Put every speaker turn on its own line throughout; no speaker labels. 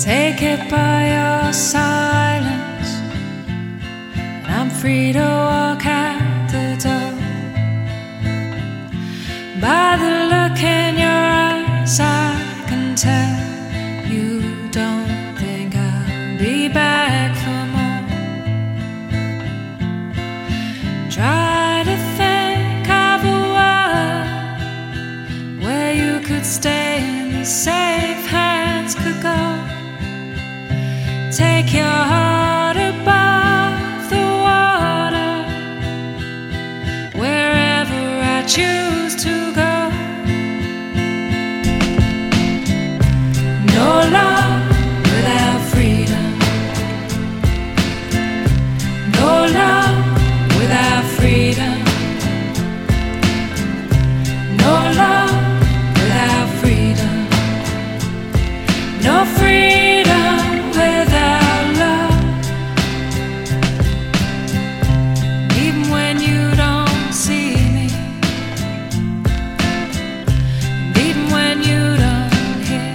Take it by your silence, and I'm free to walk out the door. By the look in your eyes, I can tell you don't think I'll be back for more. Try to think of a world where you could stay and these safe hands could go. Take your heart above the water, wherever I choose to go. No love without freedom. No love without freedom. No love without freedom. No freedom without love. Even when you don't see me, and even when you don't hear,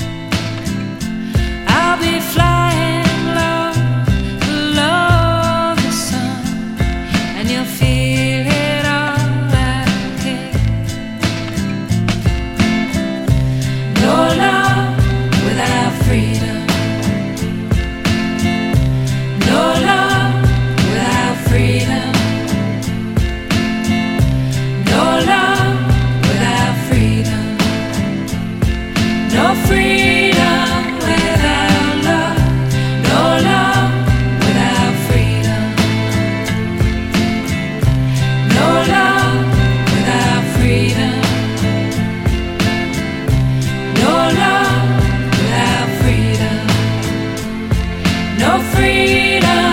I'll be flying low below the sun, and you'll feel it all out here. No love without freedom. No love without freedom. No love without freedom. No freedom without love. No love without freedom. No love without freedom. No love without freedom. No freedom.